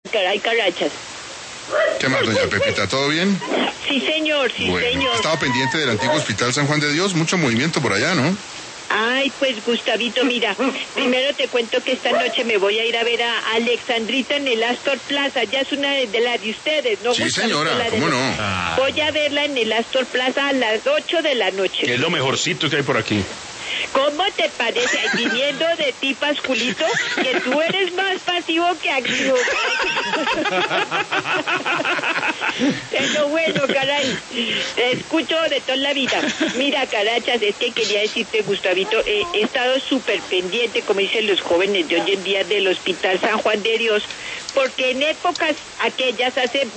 Caray, carachas. ¿Qué más, doña Pepita? ¿Todo bien? Sí, señor, sí, bueno, señor. Estaba pendiente del antiguo Hospital San Juan de Dios, mucho movimiento por allá, ¿no? Ay, pues Gustavito, mira, primero te cuento que esta noche me voy a ir a ver a Alexandrita en el Astor Plaza, ya es una de las de ustedes, ¿no? Sí, Gustavito, señora, ¿cómo no? Voy a verla en el Astor Plaza a las 8 de la noche. Que es lo mejorcito que hay por aquí. ¿Cómo te parece? Viniendo de ti, Pasculito, que tú eres más pasivo que activo. Pero bueno, caray, te escucho de toda la vida. Mira, carachas, es que quería decirte, Gustavito, he estado súper pendiente, como dicen los jóvenes de hoy en día, del Hospital San Juan de Dios, porque en épocas aquellas, hace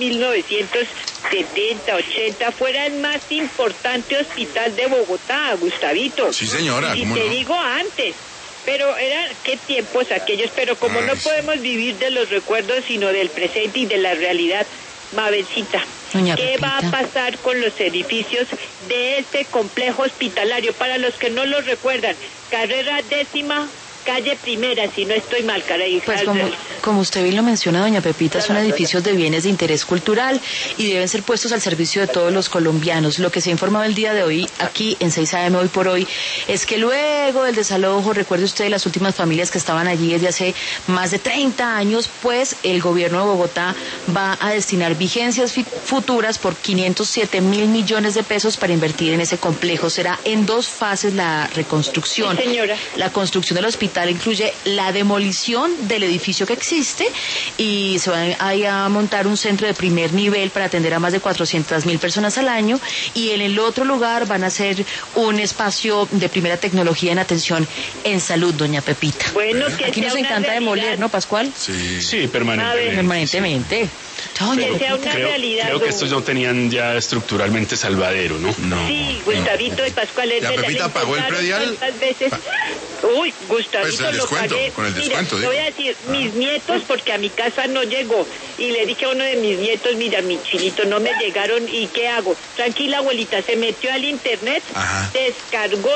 1970, 80, fuera el más importante hospital de Bogotá, Gustavito. Sí, señora, y ¿cómo te no? digo antes. Pero eran, qué tiempos aquellos, pero como no podemos vivir de los recuerdos, sino del presente y de la realidad, Mabelcita, ¿qué va a pasar con los edificios de este complejo hospitalario? Para los que no lo recuerdan, carrera 10ª, calle Primera, si no estoy mal, caray. Pues como usted bien lo menciona, doña Pepita, son edificios de bienes de interés cultural y deben ser puestos al servicio de todos los colombianos. Lo que se ha informado el día de hoy, aquí en 6 AM hoy por hoy, es que luego del desalojo, recuerde usted las últimas familias que estaban allí desde hace más de 30 años, pues el gobierno de Bogotá va a destinar vigencias futuras por 507 mil millones de pesos para invertir en ese complejo. Será en 2 fases la reconstrucción. Sí, señora. La construcción del hospital incluye la demolición del edificio que existe y se va a montar un centro de primer nivel para atender a más de 400.000 personas al año, y en el otro lugar van a hacer un espacio de primera tecnología en atención en salud, doña Pepita. Bueno, que aquí nos encanta demoler, ¿no, Pascual? Sí, permanentemente. Permanentemente. Que sea una realidad. Creo que estos no tenían ya estructuralmente salvadero, ¿no? No. Sí, Gustavito y Pascual. ¿La Pepita pagó el predial? Veces. Uy, Gustavito, Pues el descuento, lo pagué. con el descuento, mira, voy a decir, mis nietos, porque a mi casa no llegó, y le dije a uno de mis nietos, mira, mi chinito, no me llegaron, ¿y qué hago? Tranquila, abuelita, se metió al internet, descargó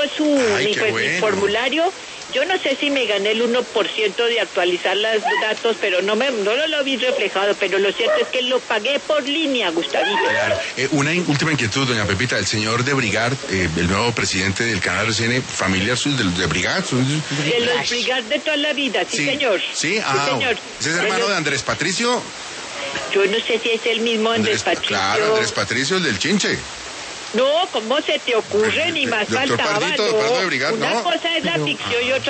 mi formulario. Yo no sé si me gané el 1% de actualizar los datos, pero no lo vi reflejado, pero lo cierto es que lo pagué por línea, Gustavito. Claro. Una última inquietud, doña Pepita, el señor de Brigard, el nuevo presidente del canal RCN, familiar suyo de Brigard. De los Brigard de toda la vida, sí, señor. Sí, sí, señor. ¿Ese es hermano de Andrés Patricio? Yo no sé si es el mismo Andrés Patricio. Claro, Andrés Patricio, el del Chinche. No, ¿cómo se te ocurre? Ni más Doctor faltaba, Pardito, no. de Brigard, Una no. cosa es la ficción y otra